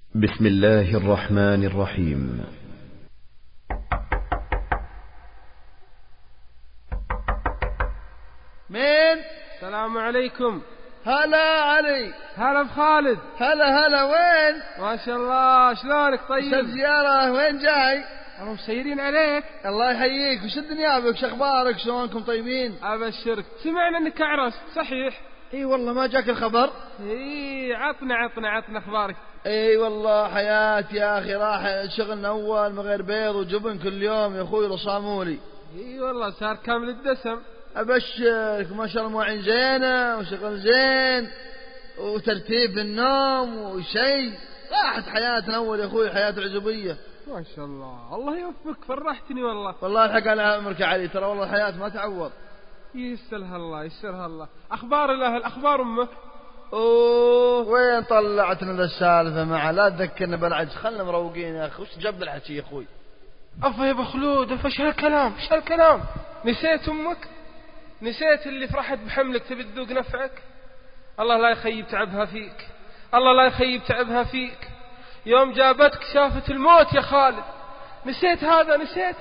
بسم الله الرحمن الرحيم. مين؟ السلام عليكم. هلا علي. هلا بخالد. هلا وين؟ ما شاء الله، شلونك؟ طيب. وش الزيارة؟ وين جاي؟ هم مسيرين عليك. الله يحييك. وش الدنيا بك؟ شخبارك؟ شلونكم طيبين؟ أبشرك، سمعنا انك عرست، صحيح؟ اي والله، ما جاك الخبر؟ اي، عطنا اخبارك. اي والله حياتي يا اخي، راح شغلنا اول من غير بيض وجبن كل يوم يا اخوي، رصامولي. اي والله صار كامل الدسم. ابشرك، ما شاء الله مواعين زينة وشغل زين وترتيب للنوم وشيء. راحت حياتنا اول يا اخوي، حياة عزوبية. ما شاء الله يوفقك، فرحتني والله. والله الحق على عمرك يا علي، ترى والله الحياة ما تعوض. يسرها الله. اخبار الاهل، اخبار امك؟ اوه، وين طلعتنا ذا السالفة مع؟ لا تذكرنا بالعجز، خلنا مروقين يا اخي. وش جاب الحكي يا اخوي؟ افا يا ابو خلود، افا ايش هالكلام؟ نسيت امك؟ نسيت اللي فرحت بحملك تبي تذوق نفعك؟ الله لا يخيب تعبها فيك. يوم جابتك شافت الموت يا خالد. نسيت هذا؟ نسيته؟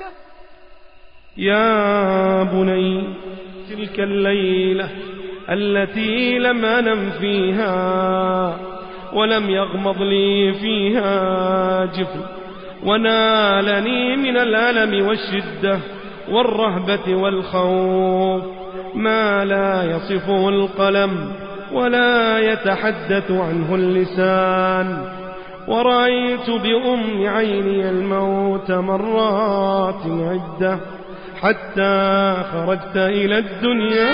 يا بني، تلك الليلة التي لم أنم فيها ولم يغمض لي فيها جفن، ونالني من الألم والشدة والرهبة والخوف ما لا يصفه القلم ولا يتحدث عنه اللسان. ورأيت بأم عيني الموت مرات عدة حتى خرجت إلى الدنيا،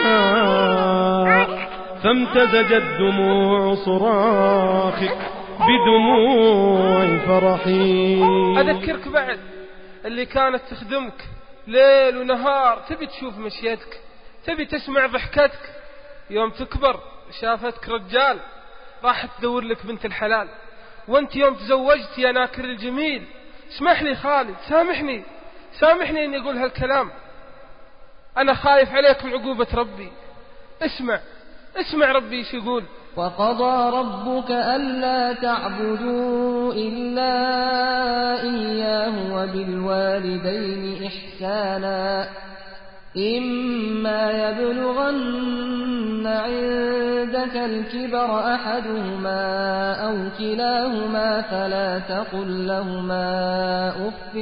فامتزجت دموع صراخك بدموع فرحي. أذكرك بعد اللي كانت تخدمك ليل ونهار، تبي تشوف مشيتك، تبي تسمع ضحكتك. يوم تكبر شافتك رجال، راح تدور لك بنت الحلال. وانت يوم تزوجت يا ناكر الجميل، اسمح لي خالد، سامحني اني اقول هالكلام. انا خايف عليك من عقوبة ربي. اسمع ربي ايش يقول. وقضى ربك ألا تعبدوا إلا إياه وبالوالدين إحسانا، إما يبلغن عندك الكبر أحدهما أو كلاهما فلا تقل لهما أف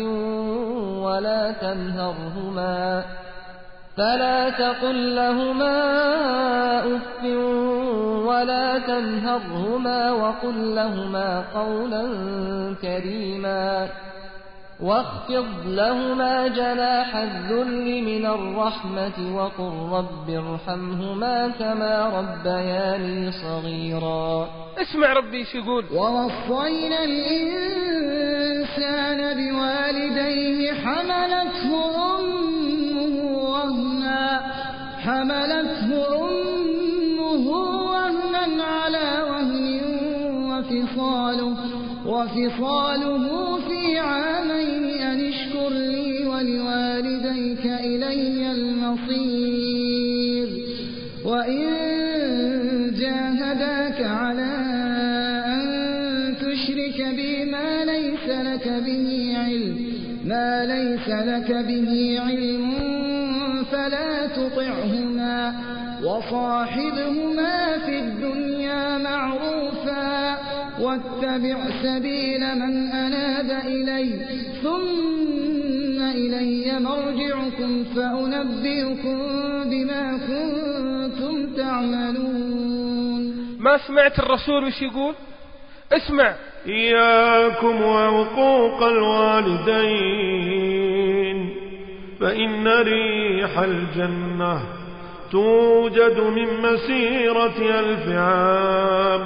ولا تنهرهما وقل لهما قولا كريما، واخفض لهما جناح الذل من الرحمة وقل رب ارحمهما كما ربياني صغيرا. اسمع ربي ايش يقول. ووصينا الإنسان بوالديه حملته أمه وهنا على وهن وفصاله في عامين أن اشكر لي ولوالديك إلي المصير. وإن جاهداك على أن تشرك بي ما ليس لك به علم فلا تطعهما وصاحبهما في الدنيا معروفا واتبع سبيل من أناب إلي ثم إلي مرجعكم فأنبئكم بما كنتم تعملون. ما سمعت الرسول وش يقول؟ اسمع. إياكم وعقوق الوالدين فإن ريح الجنة توجد من مسيرة 1000 عام،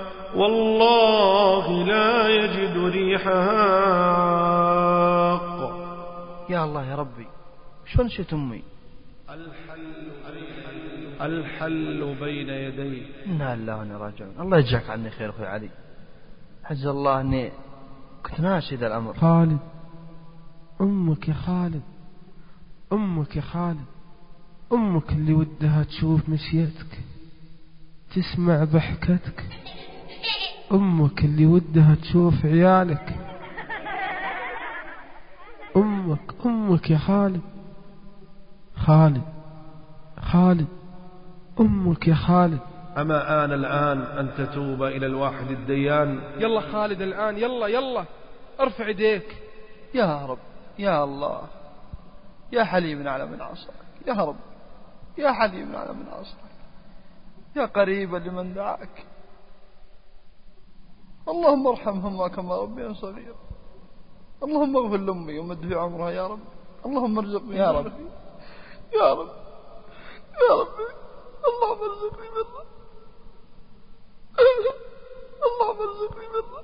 والله لا يجد ريحها. يا الله يا ربي، شو نشيت أمي؟ الحل بين يديه. إنا لله وإنا راجعون. الله يجزاك عني خير أخوي علي، حج الله أني كنت ناسي ذا الأمر. خالد، أمك يا خالد، أمك اللي ودها تشوف مشيتك، تسمع ضحكتك، أمك اللي ودها تشوف عيالك، أمك يا خالد، خالد أمك يا خالد. أما آن الآن أن تتوب إلى الواحد الديان؟ يلا خالد الآن، يلا ارفع يديك. يا رب يا الله يا حليم على من عصاك، يا رب يا حليم على من عصاك، يا قريبا لمن دعاك. اللهم ارحمهما كما ربيا صغيرا. اللهم اغفر لأمي ومد في عمرها يا رب. اللهم ارزقني يا رب يا رب يا رب. اللهم ارزقني بالله، اللهم ارزقني بالله.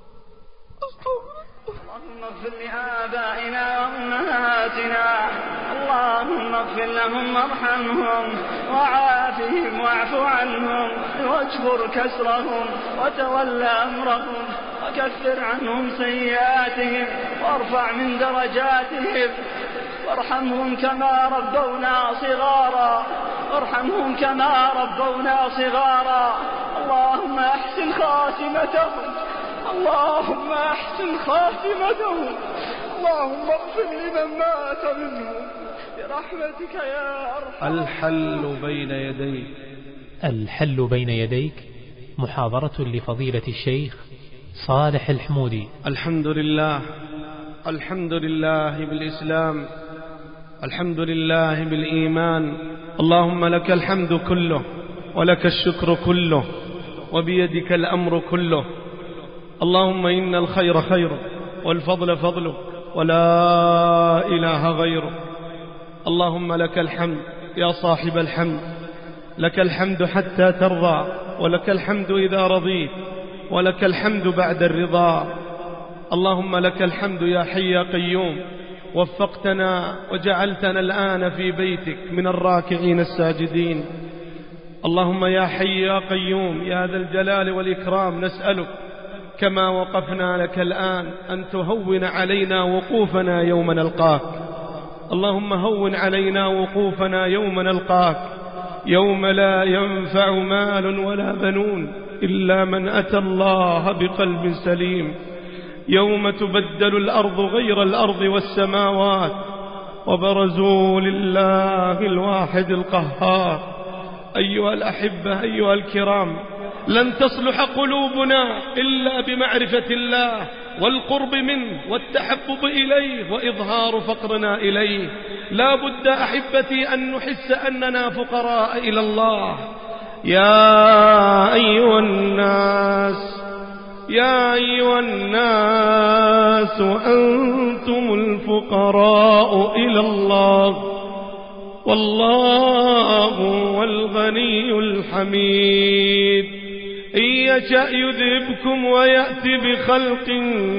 اللهم اغفر لآبائنا وأمهاتنا، اللهم اغفر لهم وارحمهم وعافهم واعف عنهم واجبر كسرهم وتول أمرهم وكفر عنهم سيئاتهم وارفع من درجاتهم، وارحمهم كما ربونا صغارا، وارحمهم كما ربونا صغارا. اللهم احسن خاتمتهم، اللهم احسن خاتمتهم، اللهم اغفر لمن مات منهم برحمتك يا ارحم. الحل بين يديك. الحل بين يديك، محاضرة لفضيلة الشيخ صالح الحمودي. الحمد لله، الحمد لله بالإسلام، الحمد لله بالإيمان. اللهم لك الحمد كله ولك الشكر كله وبيدك الأمر كله. اللهم إن الخير خيرك والفضل فضلك ولا إله غيرك. اللهم لك الحمد يا صاحب الحمد، لك الحمد حتى ترضى، ولك الحمد إذا رضيت، ولك الحمد بعد الرضا. اللهم لك الحمد يا حي يا قيوم، وفقتنا وجعلتنا الآن في بيتك من الراكعين الساجدين. اللهم يا حي يا قيوم يا ذا الجلال والإكرام، نسألك كما وقفنا لك الآن أن تهون علينا وقوفنا يوم نلقاك. اللهم هون علينا وقوفنا يوم نلقاك، يوم لا ينفع مال ولا بنون إلا من أتى الله بقلب سليم، يوم تبدل الأرض غير الأرض والسماوات وبرزوا لله الواحد القهار. أيها الأحبة أيها الكرام، لن تصلح قلوبنا إلا بمعرفة الله والقرب منه والتحبب إليه وإظهار فقرنا إليه. لا بد أحبتي أن نحس أننا فقراء إلى الله. يا أيها الناس، يا أيها الناس أنتم الفقراء إلى الله والله هو الغني الحميد. إن يشأ يذهبكم ويأتي بخلق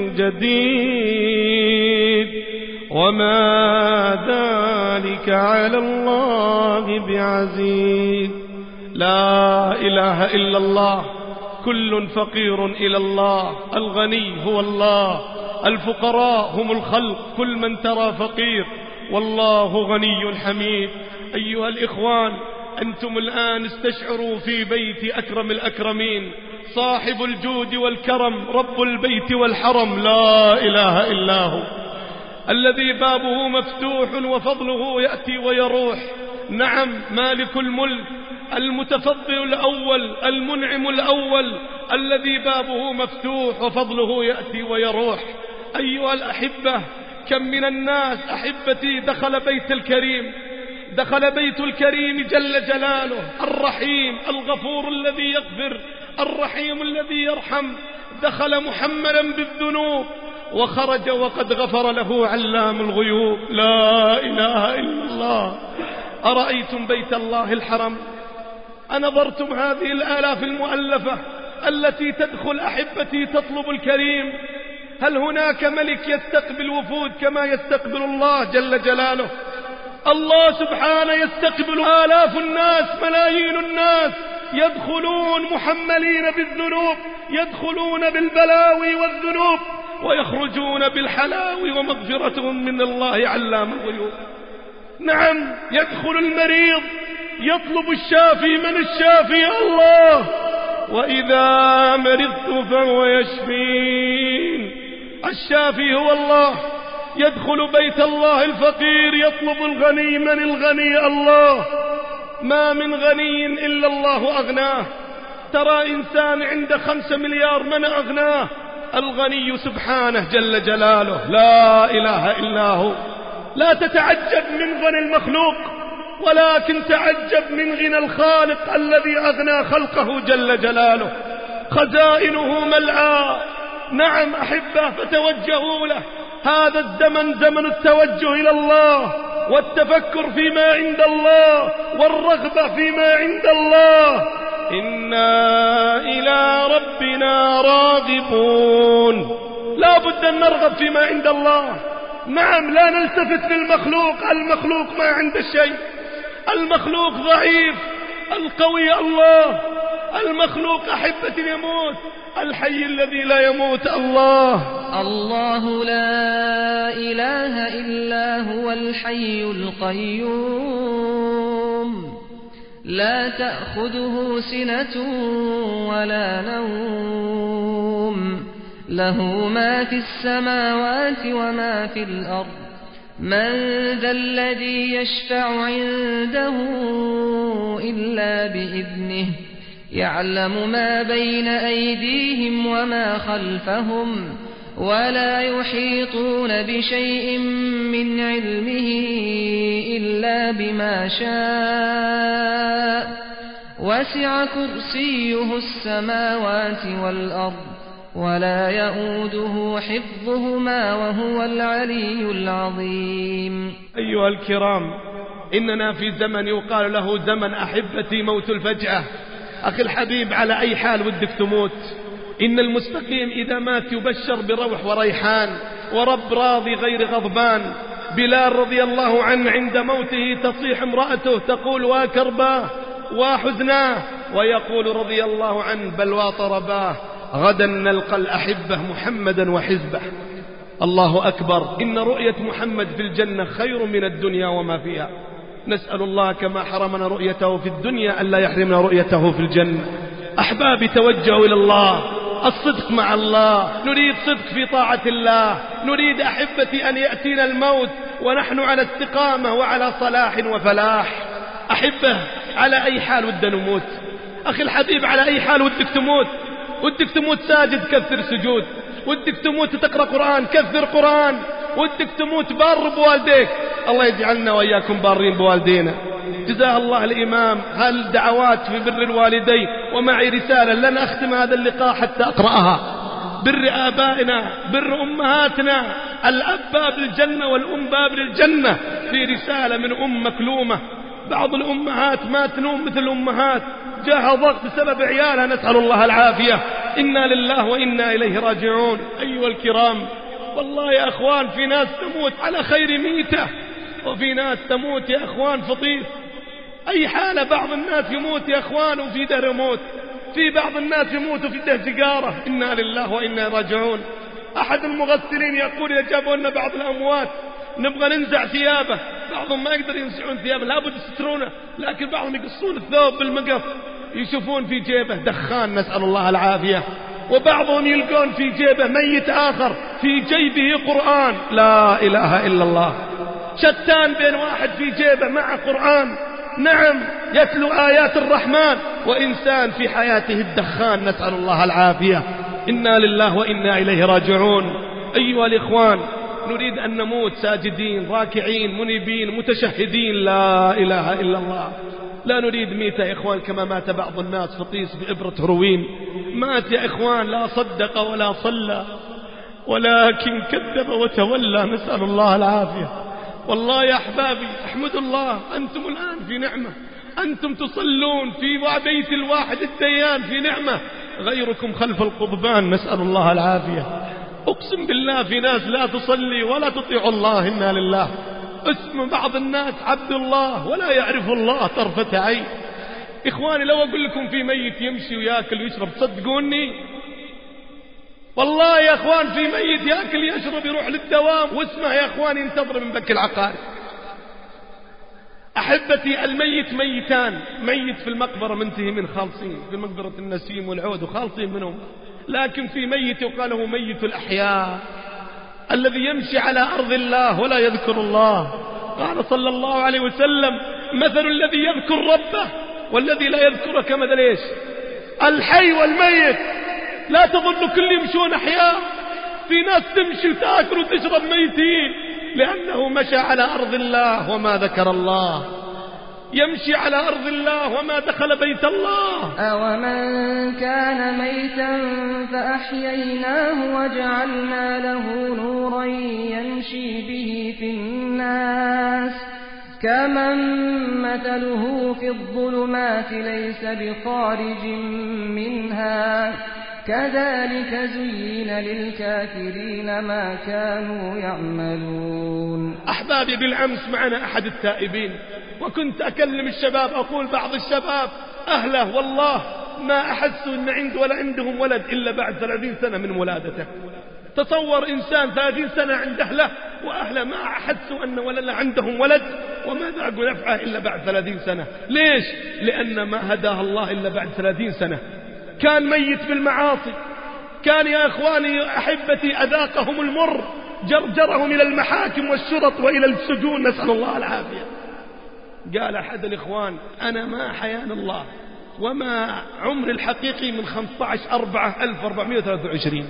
جديد وما ذلك على الله بعزيز. لا إله إلا الله، كل فقير إلى الله. الغني هو الله، الفقراء هم الخلق، كل من ترى فقير، والله غني حميد. أيها الإخوان، أنتم الآن استشعروا في بيت أكرم الأكرمين، صاحب الجود والكرم، رب البيت والحرم، لا إله إلا هو، الذي بابه مفتوح وفضله يأتي ويروح. نعم، مالك الملك، المتفضل الأول، المنعم الأول، الذي بابه مفتوح وفضله يأتي ويروح. أيها الأحبة، كم من الناس أحبتي دخل بيت الكريم، دخل بيت الكريم جل جلاله، الرحيم الغفور الذي يغفر، الرحيم الذي يرحم، دخل محملا بالذنوب وخرج وقد غفر له علام الغيوب. لا إله إلا الله. أرأيتم بيت الله الحرم؟ أنظرتم هذه الآلاف المؤلفة التي تدخل أحبتي تطلب الكريم؟ هل هناك ملك يستقبل وفود كما يستقبل الله جل جلاله؟ الله سبحانه يستقبل آلاف الناس، ملايين الناس يدخلون محملين بالذنوب، يدخلون بالبلاوي والذنوب ويخرجون بالحلاوي ومغفرة من الله علام الغيوب. نعم، يدخل المريض يطلب الشافي، من الشافي؟ الله. وإذا مرضت فهو يشفين. الشافي هو الله. يدخل بيت الله الفقير يطلب الغني. من الغني؟ الله. ما من غني إلا الله أغناه. ترى إنسان عنده 5 مليار، من أغناه؟ الغني سبحانه جل جلاله، لا إله إلا هو. لا تتعجب من غنى المخلوق، ولكن تعجب من غنى الخالق الذي أغنى خلقه جل جلاله. خزائنه ملعى. نعم أحبه، فتوجهوا له. هذا الزمن زمن التوجه إلى الله، والتفكر فيما عند الله، والرغبة فيما عند الله. إنا إلى ربنا راغبون. لا بد أن نرغب فيما عند الله. نعم، لا نلتفت للمخلوق. المخلوق ما عنده شيء. المخلوق ضعيف. القوي الله. المخلوق أحبة يموت. الحي الذي لا يموت الله. الله لا إله إلا هو الحي القيوم لا تأخذه سنة ولا نوم له ما في السماوات وما في الأرض من ذا الذي يشفع عنده إلا بإذنه يعلم ما بين أيديهم وما خلفهم ولا يحيطون بشيء من علمه إلا بما شاء وسع كرسيه السماوات والأرض ولا يؤوده حفظهما وهو العلي العظيم. أيها الكرام، إننا في زمن يقال له زمن أحبتي موت الفجأة. أخي الحبيب، على أي حال ودك تموت؟ إن المستقيم إذا مات يبشر بروح وريحان ورب راضي غير غضبان. بلال رضي الله عنه عند موته تصيح امرأته تقول وكرباه وحزناه، ويقول رضي الله عنه بل وطرباه غدا نلقى الأحبة محمدا وحزبه. الله أكبر. إن رؤية محمد في الجنة خير من الدنيا وما فيها. نسأل الله كما حرمنا رؤيته في الدنيا ألا يحرمنا رؤيته في الجنة. أحبابي، توجهوا إلى الله. الصدق مع الله. نريد صدق في طاعة الله. نريد أحبتي أن يأتينا الموت ونحن على استقامة وعلى صلاح وفلاح. أحبه، على أي حال ودنا نموت؟ أخي الحبيب، على أي حال ودك تموت؟ ودك تموت ساجد؟ كثر سجود. ودك تموت تقرأ قرآن؟ كثر قرآن. ودك تموت بار بوالديك؟ الله يجعلنا وإياكم بارين بوالدينا. جزاه الله الإمام هالدعوات في بر الوالدين. ومعي رسالة لن أختم هذا اللقاء حتى أقرأها. بر آبائنا، بر أمهاتنا. الأب باب الجنة والأم باب الجنة. في رسالة من أم مكلومة. بعض الأمهات ما تنوم مثل الأمهات، جاها ضغط بسبب عيالها، نسأل الله العافية. إنا لله وإنا إليه راجعون. أيها الكرام، والله يا أخوان في ناس تموت على خير ميتة، وفي ناس تموت يا أخوان فطيس. أي حالة، بعض الناس يموت يا أخوان وفي ده يموت، في بعض الناس يموت وفي ده سيجارة. إنا لله وإنا راجعون. أحد المغسلين يقول إذا جابوا لنا بعض الأموات نبغى ننزع ثيابه، بعضهم ما يقدر ينزعون ثيابه، لابد يسترونه، لكن بعضهم يقصون الثوب بالمقص يشوفون في جيبه دخان، نسأل الله العافية. وبعضهم يلقون في جيبه ميت آخر في جيبه قرآن. لا إله إلا الله. شتان بين واحد في جيبه مع قرآن، نعم يتلو آيات الرحمن، وإنسان في حياته الدخان، نسأل الله العافية. إنا لله وإنا إليه راجعون. أيها الإخوان، نريد أن نموت ساجدين راكعين منيبين متشهدين لا إله إلا الله. لا نريد ميتة يا إخوان كما مات بعض الناس فطيس بإبرة هروين. مات يا إخوان لا صدق ولا صلى ولكن كذب وتولى، نسأل الله العافية. والله يا أحبابي احمدوا الله، أنتم الآن في نعمة، أنتم تصلون في بيت الواحد الديان في نعمة، غيركم خلف القضبان، نسأل الله العافية. أقسم بالله في ناس لا تصلي ولا تطيع الله. إنا لله. اسم بعض الناس عبد الله ولا يعرف الله طرفة عين. إخواني، لو أقول لكم في ميت يمشي ويأكل ويشرب تصدقوني؟ والله يا أخوان في ميت يأكل يشرب يروح للدوام، واسمه يا أخوان ينتظر من بك العقارب. أحبتي الميت ميتان، ميت في المقبرة منتهي من خالصين، في مقبرة النسيم والعود وخالصين منهم، لكن في ميت يقال له ميت الأحياء الذي يمشي على أرض الله ولا يذكر الله. قال صلى الله عليه وسلم: مثل الذي يذكر ربه والذي لا يذكره كمثل ايش؟ الحي والميت. لا تظن كل يمشون أحياء، في ناس تمشي وتأكل وتشرب ميتين، لأنه مشى على أرض الله وما ذكر الله، يمشي على أرض الله وما دخل بيت الله. أومن كان ميتا فأحييناه وجعلنا له نورا يمشي به في الناس كمن مثله في الظلمات ليس بخارج منها كذلك زين للكافرين ما كانوا يعملون. أحبابي، بالأمس معنا أحد التائبين، وكنت أكلم الشباب أقول بعض الشباب أهله والله ما أحسوا أن عنده ولا عندهم ولد إلا بعد 30 سنة من ولادته. تصور إنسان 30 سنة عند أهله وأهله ما أحسوا أن ولا عندهم ولد وما ذاقوا نفعه إلا بعد 30 سنة. ليش؟ لأن ما هداه الله إلا بعد 30 سنة. كان ميت بالمعاصي، كان يا إخواني أحبتي أذاقهم المر، جرجرهم إلى المحاكم والشرط وإلى السجون، نسأل الله العافية. قال أحد الإخوان: أنا ما حيان الله وما عمري الحقيقي من 15/4/1423.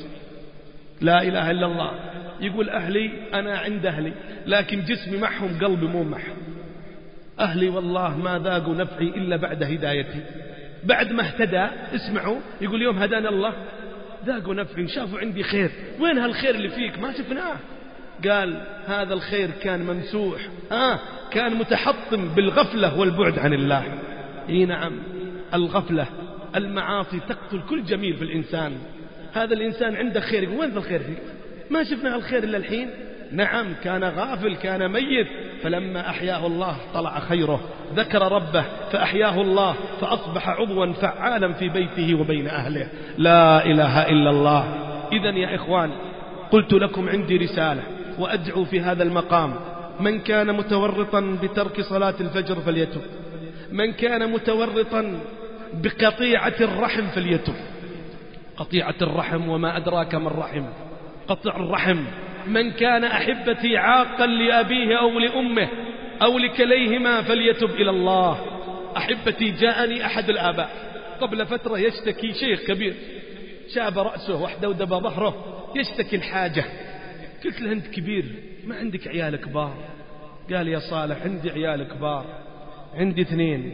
لا إله إلا الله. يقول أهلي أنا عند أهلي لكن جسمي معهم قلبي مو معهم. أهلي والله ما ذاقوا نفعي إلا بعد هدايتي، بعد ما اهتدى. اسمعوا، يقول يوم هدانا الله ذاقوا نفعي، شافوا عندي خير. وين هالخير اللي فيك؟ ما شفناه. قال هذا الخير كان ممسوح، كان متحطم بالغفلة والبعد عن الله. اي نعم، الغفلة المعاصي تقتل كل جميل في الإنسان. هذا الإنسان عنده خير، يقول وين الخير فيك؟ ما شفنا الخير إلا الحين. نعم، كان غافل، كان ميت، فلما أحياه الله طلع خيره، ذكر ربه فأحياه الله فأصبح عضوا فعالا في بيته وبين أهله. لا إله إلا الله. إذن يا إخوان، قلت لكم عندي رسالة وأدعو في هذا المقام: من كان متورطا بترك صلاة الفجر فليتب، من كان متورطا بقطيعة الرحم فليتب. قطيعة الرحم وما أدراك ما الرحم، قطع الرحم. من كان أحبتي عاقا لأبيه أو لأمه أو لكليهما فليتب إلى الله. أحبتي، جاءني أحد الآباء قبل فترة يشتكي، شيخ كبير شاب رأسه وحدودب ظهره، يشتكي الحاجة. قلت له أنت كبير ما عندك عيال كبار؟ قال يا صالح عندي عيال كبار، عندي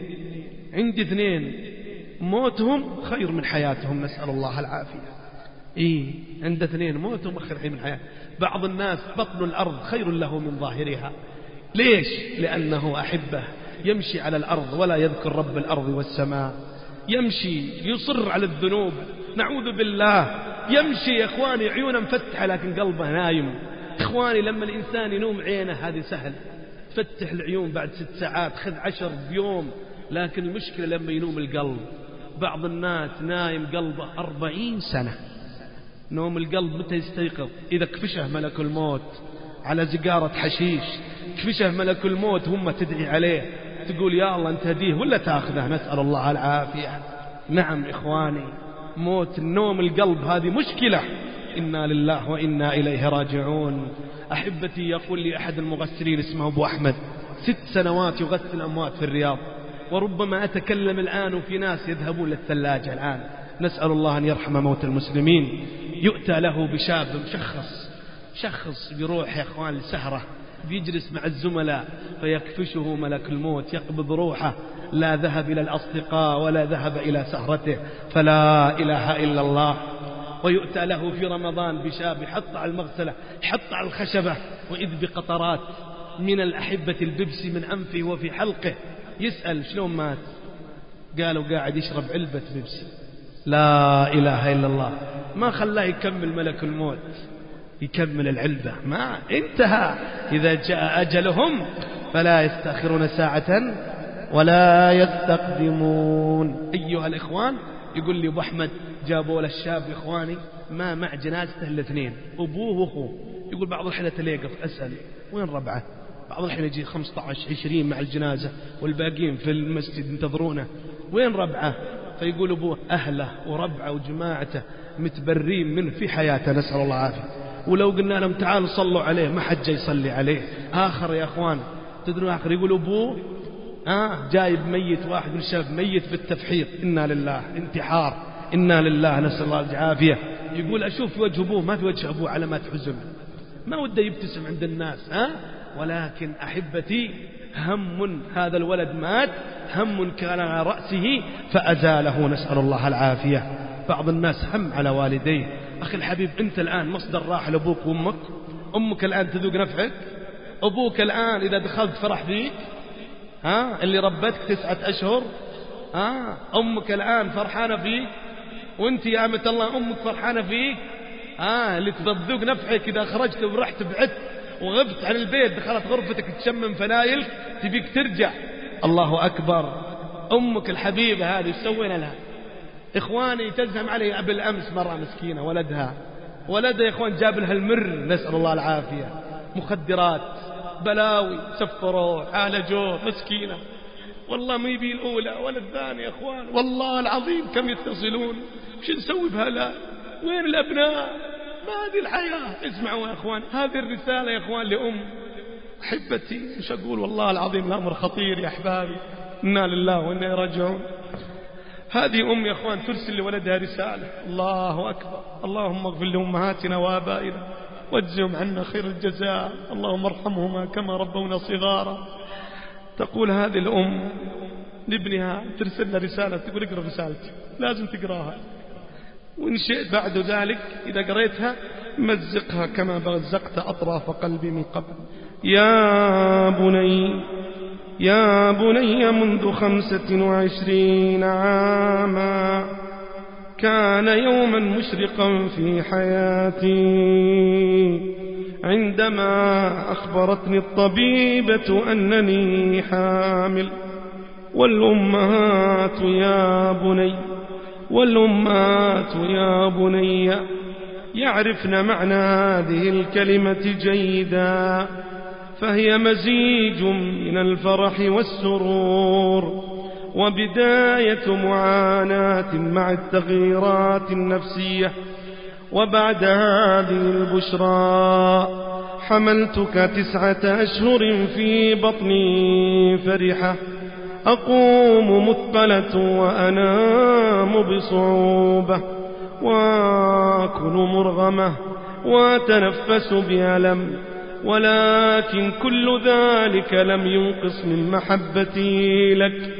اثنين موتهم خير من حياتهم، نسأل الله العافية. عنده 2 موتهم خير من حياته. بعض الناس بطن الأرض خير له من ظاهرها. ليش؟ لأنه أحبه يمشي على الأرض ولا يذكر رب الأرض والسماء، يمشي يصر على الذنوب، نعوذ بالله. يمشي يا إخواني عيونه مفتحة لكن قلبه نايم. إخواني، لما الإنسان ينوم عينه هذه سهل، تفتح العيون بعد 6 ساعات، خذ 10 بيوم. لكن المشكلة لما ينوم القلب. بعض الناس نايم قلبه 40 سنة. نوم القلب متى يستيقظ؟ إذا كفشه ملك الموت على زقارة حشيش، كفشه ملك الموت هم تدعي عليه تقول يا الله أنت هديه ولا تأخذه، نسأل الله العافية. نعم إخواني، موت نوم القلب هذه مشكلة. إنا لله وإنا إليه راجعون. أحبتي، يقول لي أحد المغسلين اسمه أبو أحمد 6 سنوات يغسل الأموات في الرياض، وربما أتكلم الآن وفي ناس يذهبون للثلاجة الآن. نسأل الله أن يرحم موت المسلمين. يؤتى له بشاب شخص بيروح يا أخوان لسهرة، بيجلس مع الزملاء فيكفشه ملك الموت يقبض روحه، لا ذهب إلى الأصدقاء ولا ذهب إلى سهرته، فلا إله إلا الله. ويؤتى له في رمضان بشاب يحط على المغسلة، يحط على الخشبة، وإذ بقطرات من الأحبة البيبسي من أنفه وفي حلقه. يسأل شلون مات؟ قالوا قاعد يشرب علبة بيبسي. لا إله إلا الله. ما خلاه يكمل ملك الموت، يكمل العلبة، ما انتهى. إذا جاء أجلهم فلا يستأخرون ساعة ولا يستقدمون. أيها الإخوان، يقول لي أبو أحمد جابوا له الشاب إخواني ما مع جنازته إلا 2، أبوه وأخوه. يقول بعض الحين تليقف أسأل وين ربعه؟ بعض الحين يجي 15-20 مع الجنازة والباقيين في المسجد ينتظرونه، وين ربعه؟ فيقول أبوه أهله وربعه وجماعته متبرين منه في حياته، نسأل الله عافية. ولو قلنا لهم تعالوا صلوا عليه ما حد جاي يصلي عليه. آخر يا أخوان تدرون آخر يقول أبوه جايب ميت واحد من الشباب ميت بالتفحيط، إنا لله، انتحار، إنا لله، نسأل الله العافية. يقول أشوف في وجه أبوه ما في وجه أبوه علامات حزن، ما وده يبتسم عند الناس ولكن أحبتي هم هذا الولد مات، هم كان على رأسه فأزاله، نسأل الله العافية. بعض الناس هم على والديه. أخي الحبيب أنت الآن مصدر راحة لأبوك وأمك، أمك الآن تذوق نفعك، أبوك الآن إذا دخلت فرح فيك، اللي ربتك 9 أشهر، أمك الآن فرحانة فيك، وانت يا أمة الله أمك فرحانة فيك، اللي تذوق نفعك إذا خرجت ورحت بعدت وغبت عن البيت دخلت غرفتك تشمم فنايلك تبيك ترجع. الله أكبر. أمك الحبيبة هذه سوينا لها إخواني، تزهم علي بالأمس مرة مسكينة ولدها يا إخوان جاب لها المر، نسأل الله العافية، مخدرات بلاوي، سفروه عالجوه مسكينة، والله ما يبي الأولى ولا الثانية يا إخوان، والله العظيم كم يتصلون، وش نسوي بهلا، وين الأبناء، ما هذه الحياة. اسمعوا يا إخوان هذه الرسالة يا إخوان لأم. أحبتي مش أقول والله العظيم الأمر خطير يا أحبابي، إنا لله وإنا راجعون. هذه أم يا إخوان ترسل لولدها رسالة، الله أكبر، اللهم اغفر لأمهاتنا وآبائنا واجزهم عنا خير الجزاء، اللهم ارحمهما كما ربونا صغارا. تقول هذه الأم لابنها ترسل رسالة، تقول اقرأ رسالتي، لازم تقراها، وإن شئت بعد ذلك إذا قريتها مزقها كما مزقت أطراف قلبي من قبل. يا بني منذ 25 عاما كان يوما مشرقا في حياتي عندما أخبرتني الطبيبة أنني حامل، والأمهات يا بني يعرفن معنى هذه الكلمة جيدا، فهي مزيج من الفرح والسرور وبداية معاناة مع التغييرات النفسية. وبعد هذه البشرى حملتك 9 أشهر في بطني فرحة، أقوم مثقلة وأنام بصعوبة، وآكل مرغمة وأتنفس بألم، ولكن كل ذلك لم ينقص من محبتي لك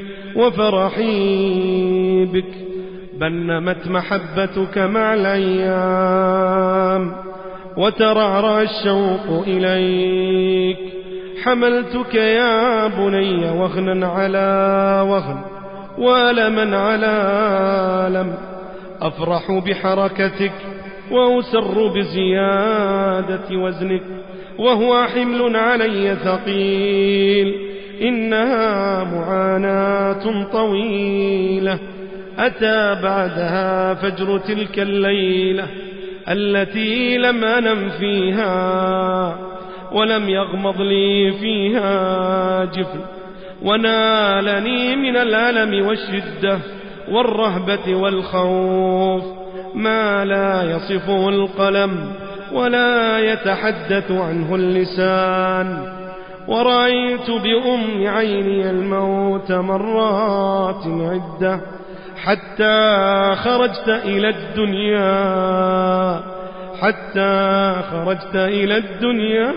وفرحي بك، بل نمت محبتك مع الأيام وترعرع الشوق إليك. حملتك يا بني وغنا على وغن وألما على ألم، أفرح بحركتك وأسر بزيادة وزنك، وهو حمل علي ثقيل، إنها معاناة طويلة أتى بعدها فجر تلك الليلة التي لم أنم فيها ولم يغمض لي فيها جفن، ونالني من الألم والشدة والرهبة والخوف ما لا يصفه القلم ولا يتحدث عنه اللسان. ورأيت بأم عيني الموت مرات عدة حتى خرجت إلى الدنيا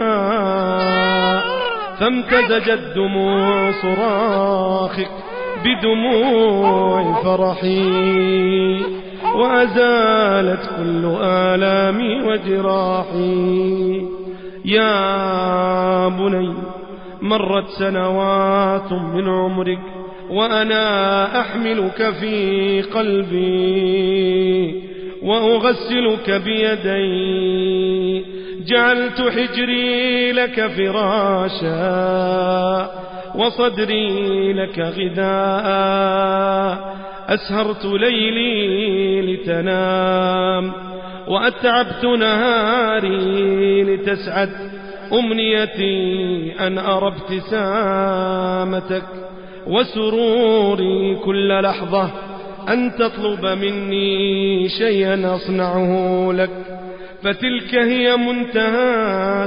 فامتزجت دموع صراخك بدموع فرحي، وأزالت كل آلامي وجراحي. يا بني مرت سنوات من عمرك وأنا أحملك في قلبي وأغسلك بيدي، جعلت حجري لك فراشا وصدري لك غذاء، أسهرت ليلي لتنام وأتعبت نهاري لتسعد، أمنيتي أن أرى ابتسامتك، وسروري كل لحظة أن تطلب مني شيئا أصنعه لك، فتلك هي منتهى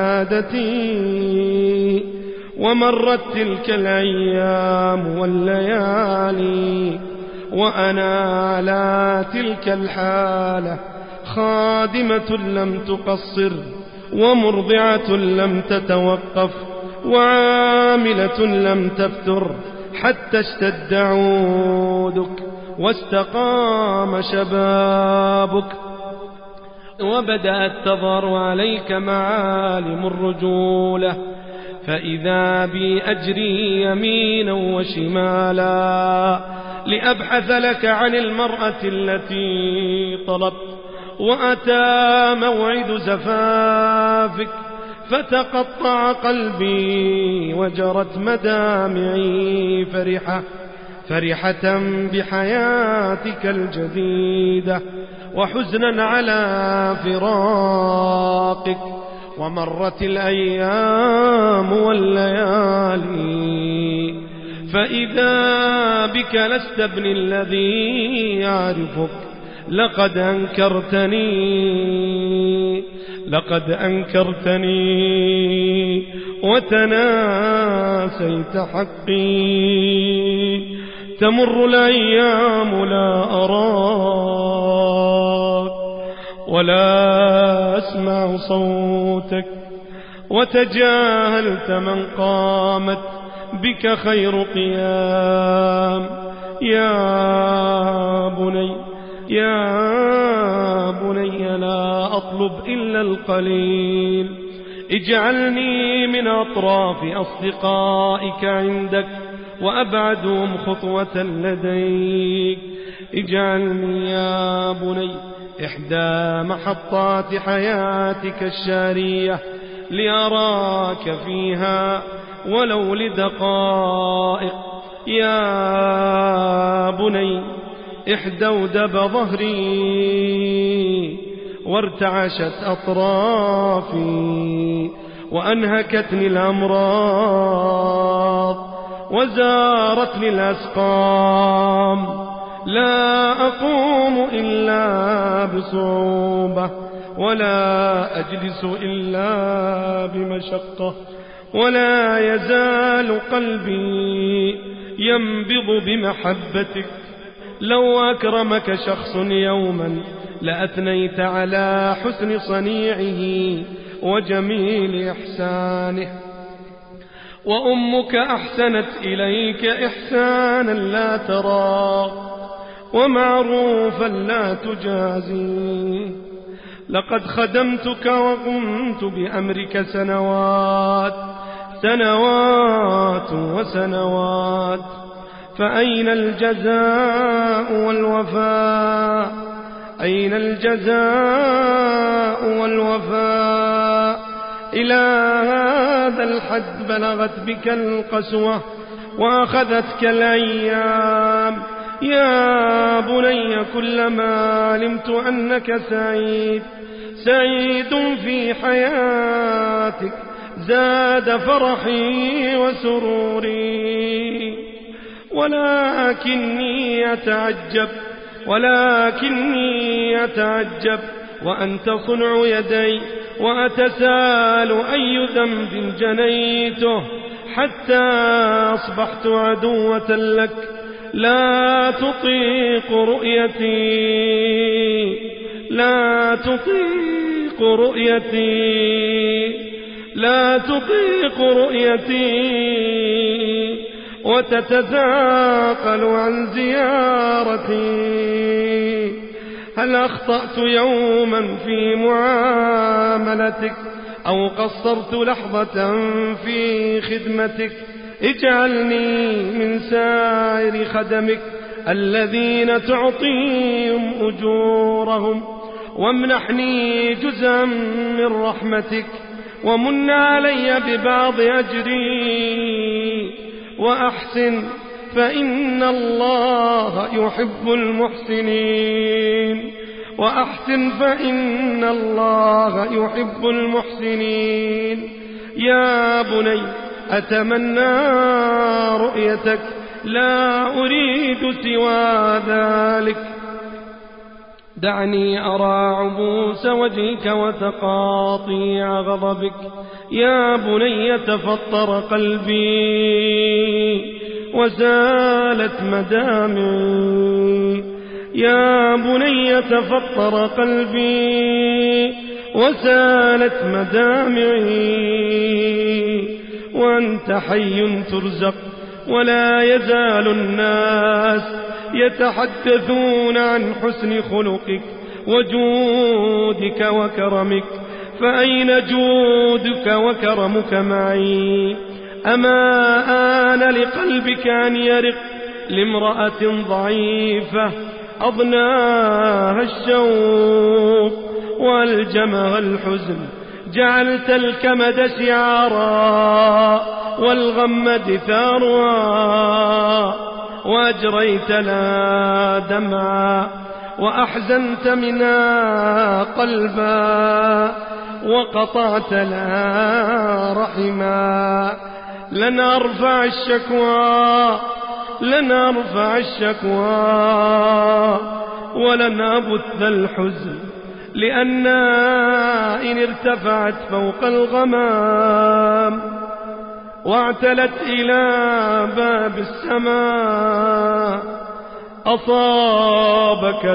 سعادتي. ومرت تلك الأيام والليالي وأنا على تلك الحالة، خادمة لم تقصر، ومرضعة لم تتوقف، وعاملة لم تفتر، حتى اشتد عودك واستقام شبابك، وبدأت تظهر عليك معالم الرجولة، فإذا بي أجري يمينا وشمالا لأبحث لك عن المرأة التي طلبت، وأتى موعد زفافك فتقطع قلبي وجرت مدامعي فرحة بحياتك الجديدة، وحزنا على فراقك. ومرت الأيام والليالي فإذا بك لست ابن الذي يعرفك، لقد أنكرتني وتناسيت حقي. تمر الأيام لا أراك ولا أسمع صوتك، وتجاهلت من قامت بك خير قيام. يا بني لا أطلب إلا القليل، اجعلني من أطراف أصدقائك عندك وأبعدهم خطوة لديك. اجعلني يا بني إحدى محطات حياتك الشارية، لأراك فيها ولو لدقائق. يا بني احدودب ظهري وارتعشت أطرافي، وأنهكتني الأمراض وزارتني الأسقام، لا أقوم إلا بصعوبة، ولا أجلس إلا بمشقة، ولا يزال قلبي ينبض بمحبتك. لو أكرمك شخص يوما لأثنيت على حسن صنيعه وجميل إحسانه. وأمك أحسنت إليك إحسانا لا تراه، ومعروفا لا تجازيه. لقد خدمتك وقمت بأمرك سنوات وسنوات، فأين الجزاء والوفاء؟ أين الجزاء والوفاء؟ إلى هذا الحد بلغت بك القسوة وأخذتك الأيام. يا بني كلما علمت أنك سعيد في حياتك زاد فرحي وسروري، ولكني أتعجب وأنت صنع يدي، وأتساءل أي ذنب جنيته حتى أصبحت عدوة لك. لا تطيق رؤيتي وتتثاقل عن زيارتي. هل أخطأت يوما في معاملتك أو قصرت لحظة في خدمتك؟ اجعلني من سائر خدمك الذين تعطيهم أجورهم، وامنحني جزءا من رحمتك، ومن علي ببعض أجري، وأحسن فإن الله يحب المحسنين. وأحسن فإن الله يحب المحسنين. يا بني أتمنى رؤيتك لا أريد سوى ذلك، دعني أرى عبوس وجهك وتقاطيع غضبك. يا بني تفطر قلبي وزالت مدامعي، يا بني تفطر قلبي وزالت مدامعي، وأنت حي ترزق ولا يزال الناس يتحدثون عن حسن خلقك وجودك وكرمك، فأين جودك وكرمك معي؟ أما آن لقلبك أن يرق لامرأة ضعيفة أضناها الشوق والجمها الحزن، جعلت الكمد شعارا والغم دثارها، وأجريت لها دمعا وأحزنت منها قلبا وقطعت لها رحما. لن أرفع الشكوى ولن أبث الحزن، لأنها إن ارتفعت فوق الغمام واعتلت إلى باب السماء أصابك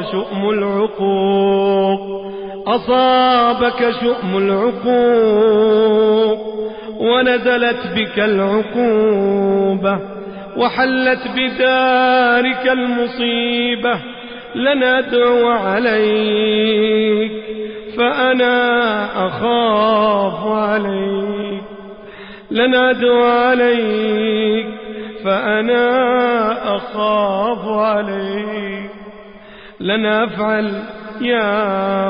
شؤم العقوق ونزلت بك العقوبة وحلت بدارك المصيبة. لن أدعو عليك فأنا أخاف عليك، لن أدعو عليك فأنا أخاف عليك، لن أفعل يا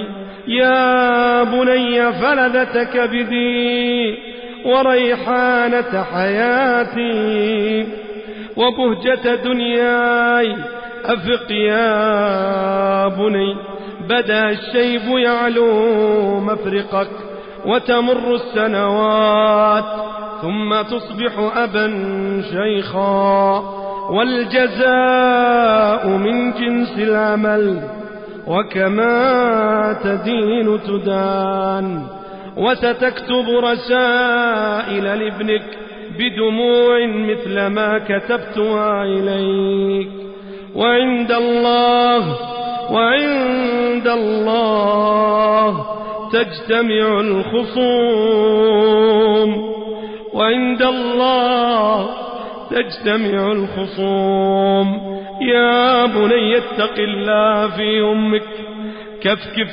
بني فلذتك بدي وريحانة حياتي وبهجة دنياي. أفق يا بني، بدأ الشيب يعلو مفرقك وتمر السنوات ثم تصبح أبا شيخا، والجزاء من جنس العمل، وكما تدين تدان. وستكتب رسائل لابنك بدموع مثل ما كتبتها إليك، وعند الله تجتمع الخصوم. يا بني اتق الله في أمك، كفكف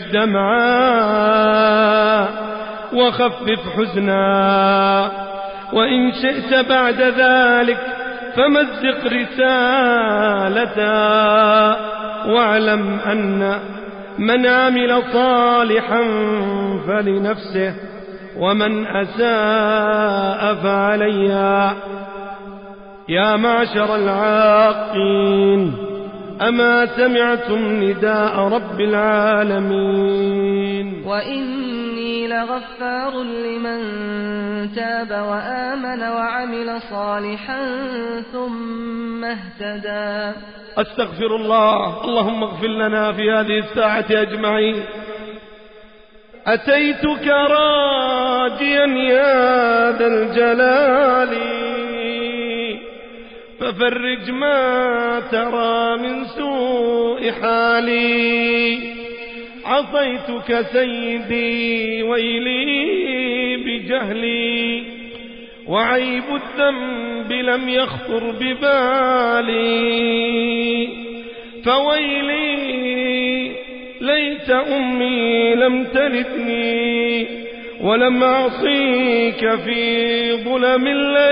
دمعا وخفف حزنا، وإن شئت بعد ذلك فمزق رسالتا، واعلم أن من عمل صالحا فلنفسه ومن أساء فعليها. يا معشر العاقين، أما سمعتم نداء رب العالمين؟ وإني لغفار لمن تاب وآمن وعمل صالحا ثم اهتدى. أستغفر الله. اللهم اغفر لنا في هذه الساعة أجمعين. أتيتك راجيا يا ذا الجلال، ففرج ما ترى من سوء حالي. عصيتك سيدي ويلي بجهلي، وعيب الذنب لم يخطر ببالي. فويلي ليت أمي لم تلدني، ولم أعصيك في ظلم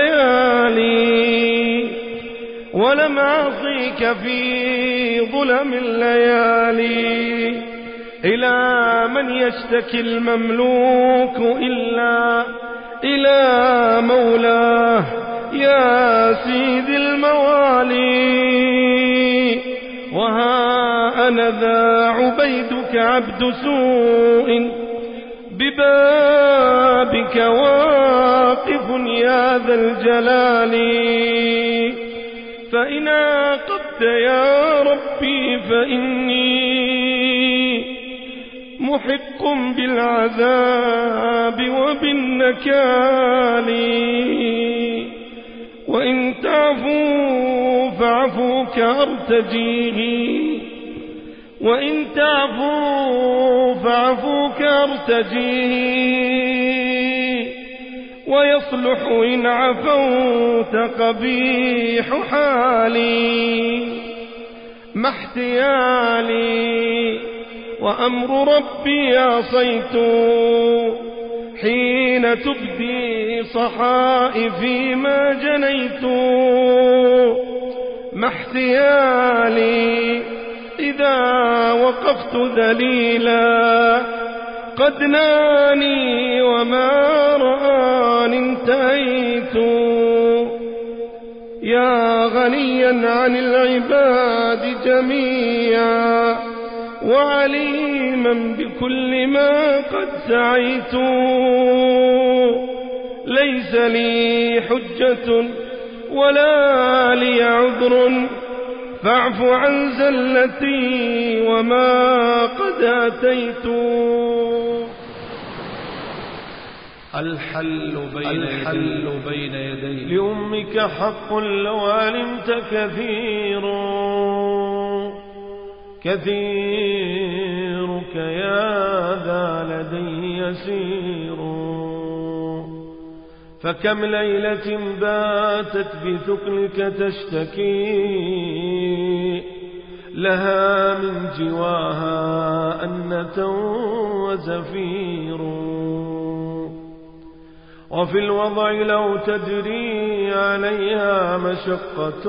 الليالي. إلى من يشتكي المملوك إلا إلى مولاه يا سيد الموالي. وها أنا ذا عبيد ليتك عبد سوء ببابك واقف يا ذا الجلال، فإن عاقبت يا ربي فإني محق بالعذاب وبالنكال، وإن تعفو فعفوك أرتجيه، وإن تعفو فعفوك أرتجيه، ويصلح إن عفوت قبيح حالي، ما احتيالي وأمر ربي عصيت، حين تبدي صحائفي ما جنيت، ما احتيالي إذا وقفت ذليلا، قد ناني وما رآني انتهيت، يا غنيا عن العباد جميعا وعليما بكل ما قد سعيت، ليس لي حجة ولا لي عذر، فاعف عن زلتي وما قد أتيت. الحل بين يديك لأمك حق لو علمت كثيرك يا ذا لدي يسير، فكم ليلة باتت بثقلك تشتكي، لها من جواها أنة وزفير، وفي الوضع لو تجري عليها مشقة،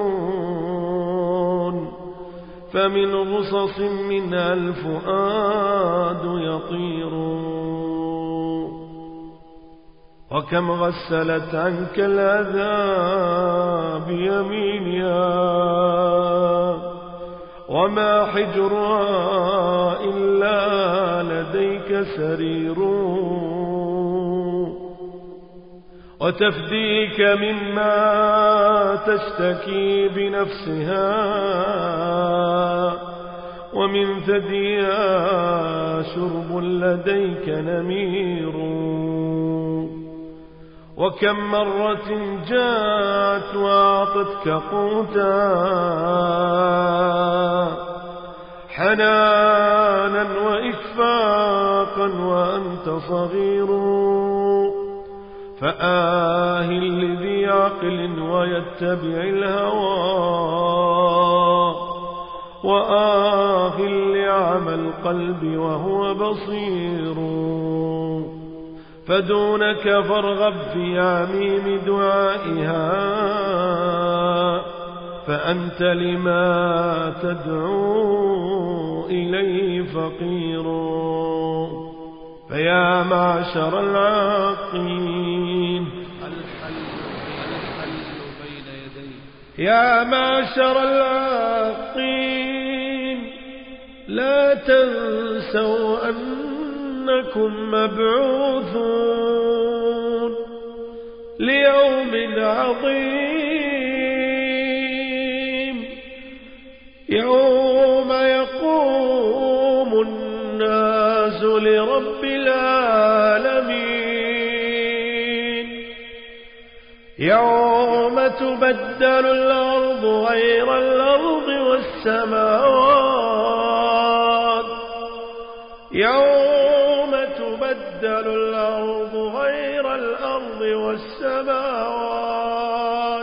فمن غصص منها الفؤاد يطير، وكم غسلت عنك الأذى بيمينها، وما حجرها إلا لديك سرير، وتفديك مما تشتكي بنفسها، ومن ثديها شرب لديك نمير، وكم مرة جاءت وأعطتك قوتا حنانا وإشفاقا وأنت صغير، لذي عقل ويتبع الهوى، لعمى القلب وهو بصير، فدونك فارغب في عميم دعائها، فأنت لما تدعو إليه فقير، فيا معشر العاقين الحل بين يديك، يا معشر العاقين لا تنسوا أنكم مبعوثون ليوم عظيم، يوم يقوم الناس لرب العالمين، يوم تبدل الأرض غير الأرض والسماوات، يوم تبدل الأرض غير الأرض والسماوات،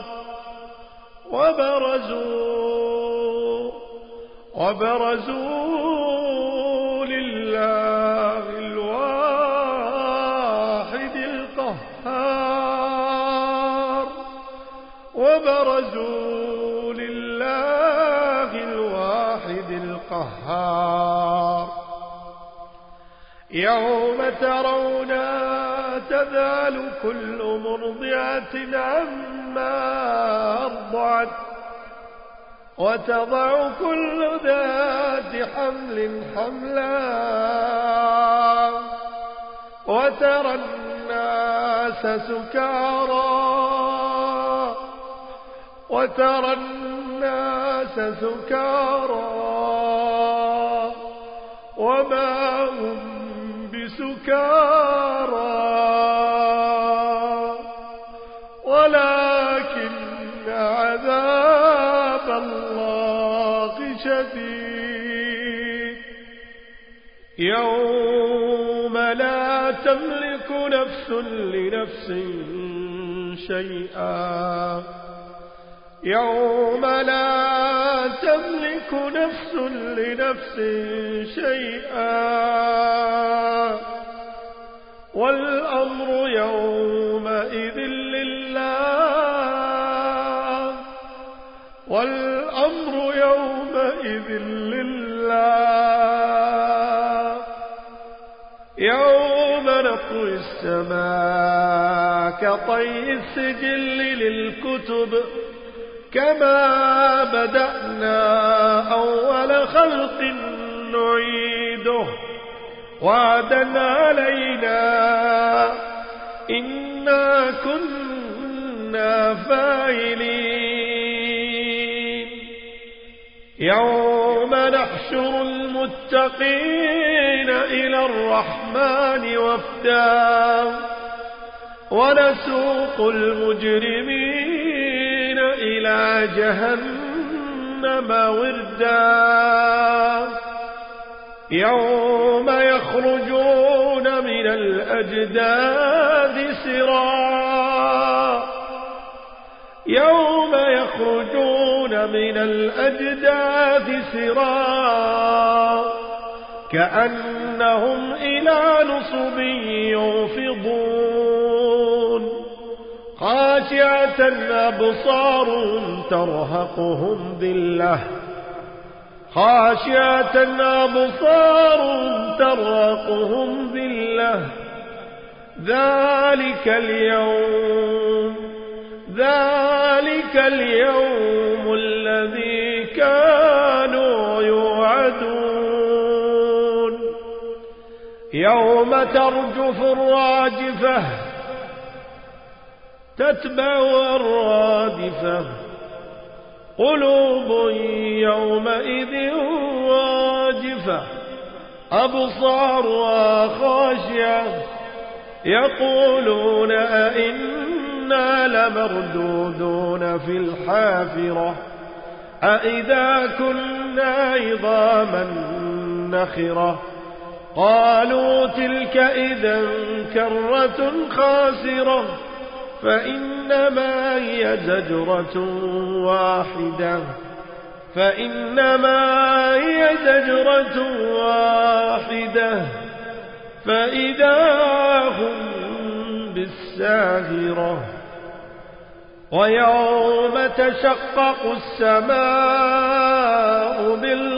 وبرزوا لله الواحد القهار، وبرزوا لله الواحد القهار، يوم ترون تذهل كل مرضعة عما أرضعت، وتضع كل ذات حمل حملا وترى الناس سكارى وما هم بسكارى ولكن عذاب الله شديد. يوم لا تملك نفس لنفس شيئا والأمر يومئذ لله. يوم نطوي السماء كطي السجل للكتب كما بدأنا أول خلق نعيده وعدا علينا إنا كنا فاعلين. يوم نحشر المتقين إلى الرحمن وفدا ونسوق المجرمين إلى جهنم وردا. يوم يخرجون من الأجداث سراعا كأنهم إلى نصب يوفضون خاشعة أبصارهم ترهقهم ذلة ذلك اليوم الذي كانوا يوعدون. يوم ترجف الراجفة تتبعها الرادفة قلوب يومئذ واجفة أبصارها خاشعة يقولون أئنا لمردودون في الحافرة أئذا كنا عظاما نخرة قالوا تلك إذا كرة خاسرة فإنما هي زجرة واحدة فإذا هم بالساهرة. ويوم تشقق السماء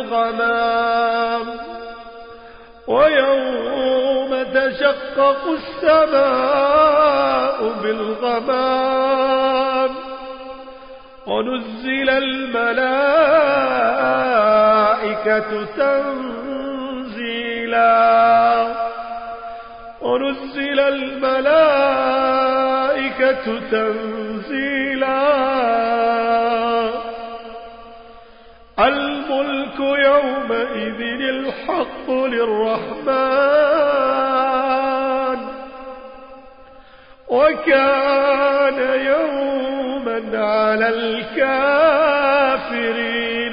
بالغمام ونزل الملائكة تنزيلا. الملك يومئذ الحق للرحمن وكان يوما على الكافرين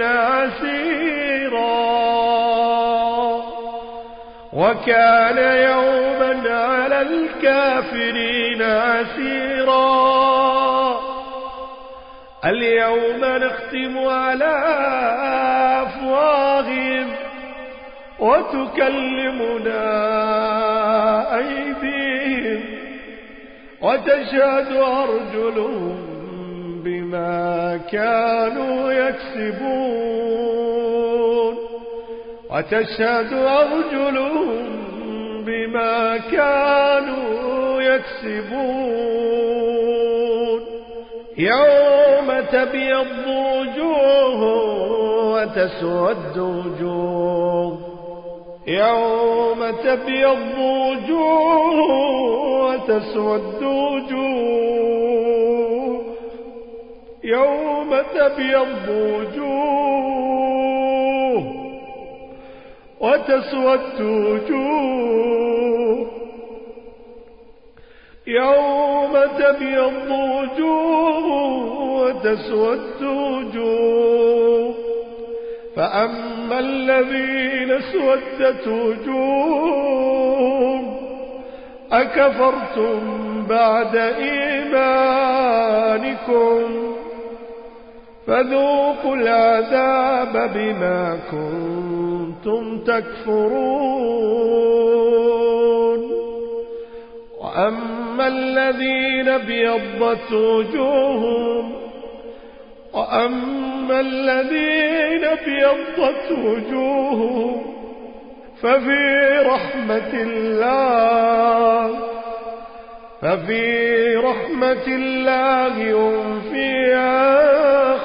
عسيرا. اليوم نختم على أفواههم وتكلمنا أيديهم وتشهد أرجلهم بما كانوا يكسبون. يوم تبيض وجوه وتسود وجوه يوم تبيض وجوه وتسود وجوه يوم تبيض وجوه وتسود وجوه يوم تبيض وجوه وتسود وجوه فأما الذين اسودت وجوههم أكفرتم بعد إيمانكم فذوقوا العذاب بما كنتم تكفرون وأما الذين ابيضت وجوههم ففي رحمة الله هم فيها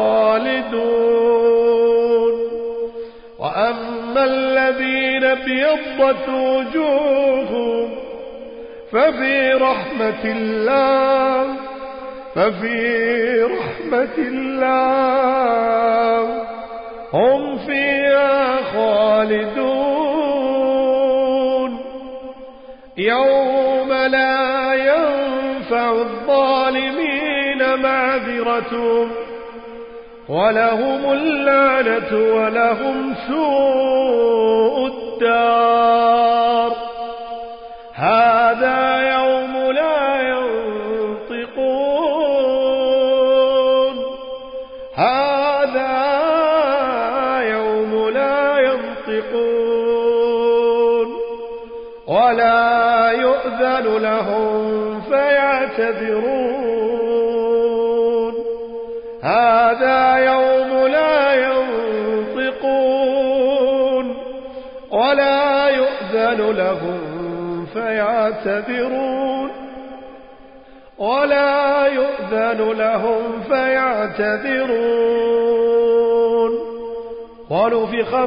خالدون وأما الذين ابيضت وجوههم ففي رحمة الله هم فيها خالدون يوم لا ينفع الظالمين معذرتهم ولهم اللعنة ولهم سوء الدار هذا يوم لا ينطقون ولا يؤذن لهم فيعتذرون هذا يوم لا ينطقون ولا يؤذن لهم فيعتذرون ونفخ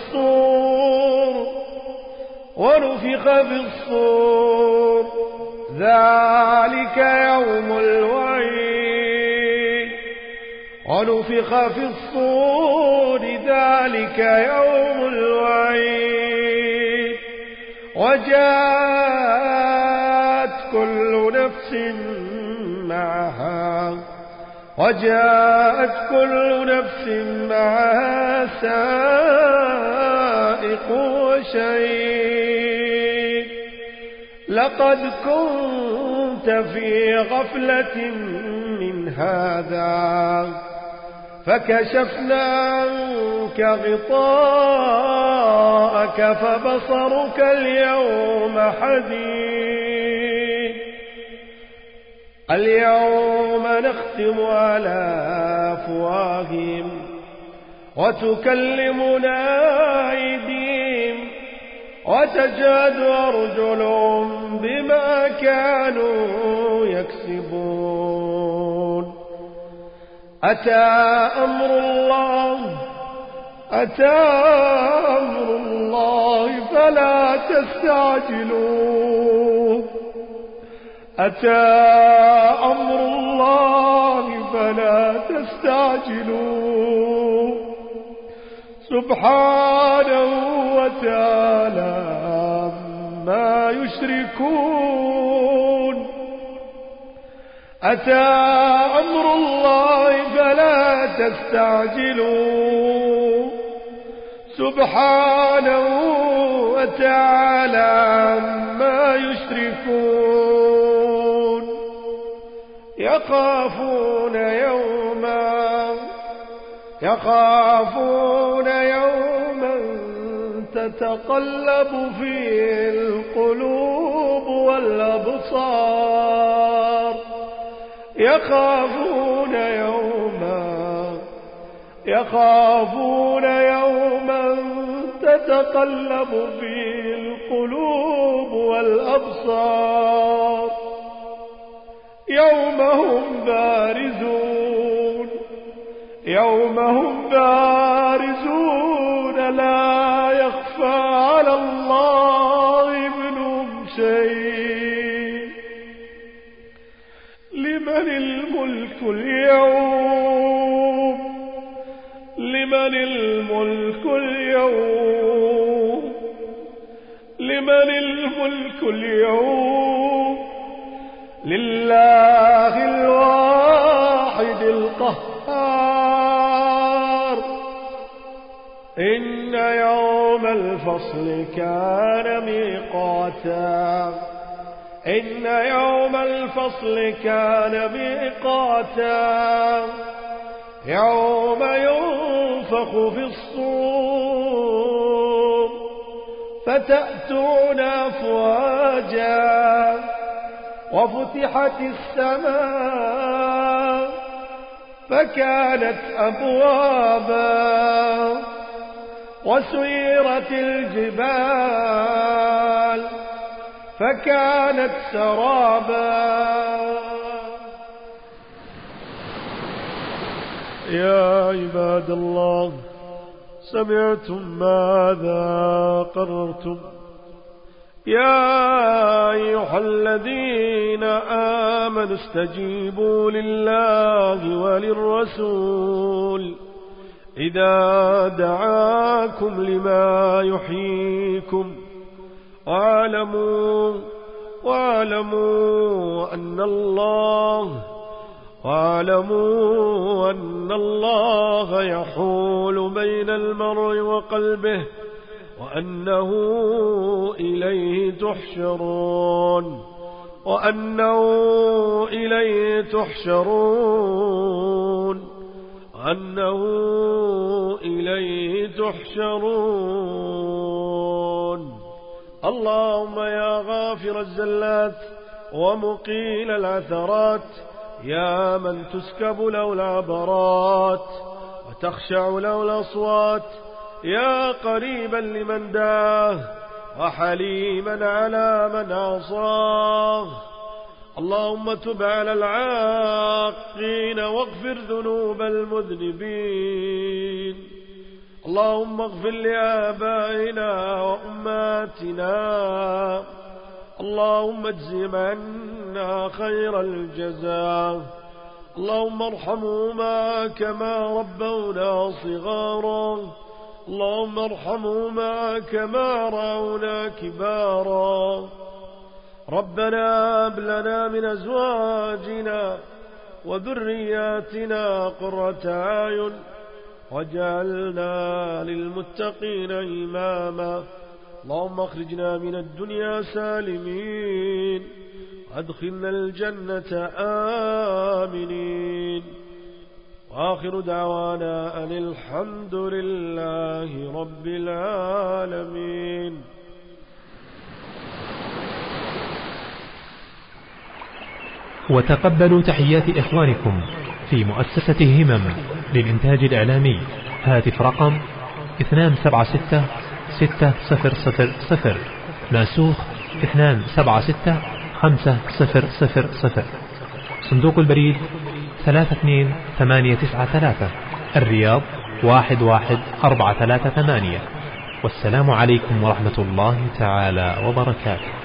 في الصور ذلك يوم الوعيد ونفخ في الصور ذلك يوم الوعيد وجاءت كل نفس معها سائق وشهيد لقد كنت في غفلة من هذا فكشفنا عنك غطاءك فبصرك اليوم حديد اليوم نختم على أفواههم وتكلمنا أيديهم وتشهد أرجلهم بما كانوا يكسبون أتى أمر الله فلا تستعجلوه سبحانه وتعالى ما يشركون أتى أمر الله فلا تستعجلوه سبحانه وتعالى ما يشركون يخافون يوما تتقلب فيه القلوب والأبصار يخافون يوما تتقلب فيه القلوب والأبصار يوم هم بارزون بارزون لا يخفى على الله منهم شيء. لمن الملك اليوم؟ لمن الملك اليوم؟ لمن الملك اليوم؟ لله الواحد القهار. إن يوم الفصل كان ميقاتا. إن يوم الفصل كان ميقاتا. يوم ينفخ في الصور فتأتون أفواجا وفتحت السماء فكانت أبوابا وسيرت الجبال فكانت سرابا. يا عباد الله، سمعتم ماذا قررتم؟ يا أيها الذين آمنوا استجيبوا لله وللرسول إذا دعاكم لما يحييكم واعلموا أن الله يحول بين المرء وقلبه وأنه إليه تحشرون. اللهم يا غافر الزلات ومقيل العثرات، يا من تسكب له العبرات وتخشع له الأصوات، يا قريبا لمن داه وحليما على من عصاه. اللهم تب على العاقين واغفر ذنوب المذنبين. اللهم اغفر لآبائنا وأماتنا. اللهم اجزم عنا خير الجزاء. اللهم ارحمهما كما ربونا صغارا. اللهم ارحمهما كما رعونا كبارا. ربنا هب لنا من أزواجنا وذرياتنا قرة أعين واجعلنا للمتقين إماما. اللهم اخرجنا من الدنيا سالمين وادخلنا الجنة آمنين. وآخر دعوانا أن الحمد لله رب العالمين. وتقبلوا تحيات إخوانكم في مؤسسة همم للإنتاج الإعلامي. هاتف رقم 2766000 ناسوخ 2765000. صندوق البريد 32893 الرياض 11438. والسلام عليكم ورحمة الله تعالى وبركاته.